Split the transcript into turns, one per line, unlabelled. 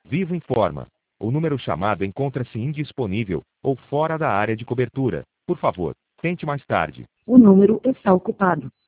Vivo informa. O número chamado encontra-se indisponível ou fora da área de cobertura. Por favor, tente mais tarde.
O número está ocupado.